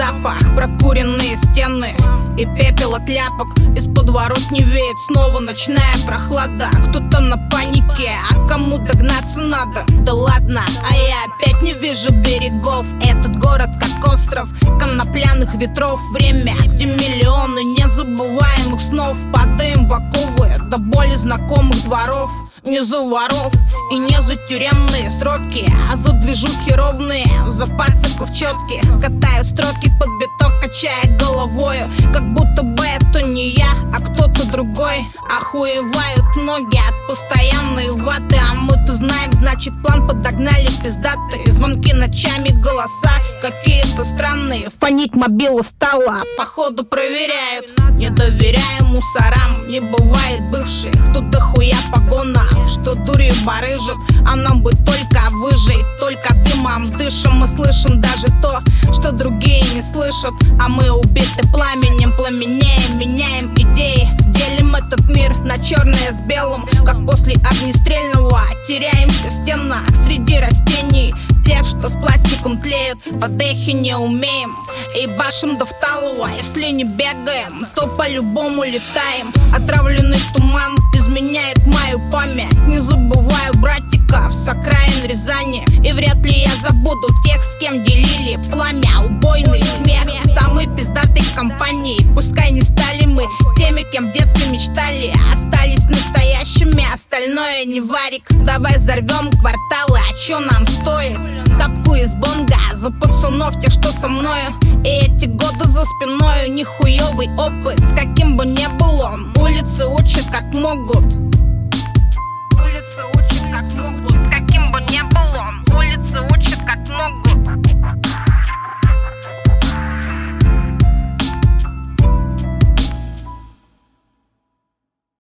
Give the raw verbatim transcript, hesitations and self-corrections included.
запах, прокуренные стены и пепел от ляпок. Из подворотни веет снова ночная прохлада. Кто-то на панике, а кому догнаться надо? Да ладно, а я опять не вижу берегов. Этот город как остров конопляных ветров. Время, где миллионы незабываемых снов. Падаем в оковы до боли знакомых дворов. Не за воров и не за тюремные сроки, а за движухи ровные, за пальциков четких. Катаю строки под биток, качая головою, как будто бы это не я, а кто-то другой. Охуевают ноги от постоянной ваты, а мы-то знаем, значит план подогнали пиздатые. Звонки ночами, голоса какие-то странные. Фонить мобила стало, походу проверяют. Не доверяю мусорам, не бывает бывших. Тут дохуя погона, что дурью барыжит, а нам бы только выжить. Только дымом дышим, мы слышим даже то, что другие не слышат. А мы убиты пламенем, пламенеем, меняем идеи. Делим этот мир на черное с белым, как после огнестрельного. Теряемся в стенах среди растений, тех, что с пластиком тлеют. Под эхи не умеем и башим до второго. Если не бегаем, то по-любому летаем. Отравленный туман изменяет мою память. Не забываю братиков с окраин Рязани, и вряд ли я забуду тех, с кем делили пламя. Убойный смех самой пиздатой компании. Пускай не стали мы теми, кем в детстве мечтали, остались настоящими, остальное не варик. Давай взорвем кварталы, а чё нам стоит? Хапку из бонга за пацанов, тех, что со мною. И эти годы за спиною, нихуёвый опыт, каким бы ни был он. Улицы учат как могут.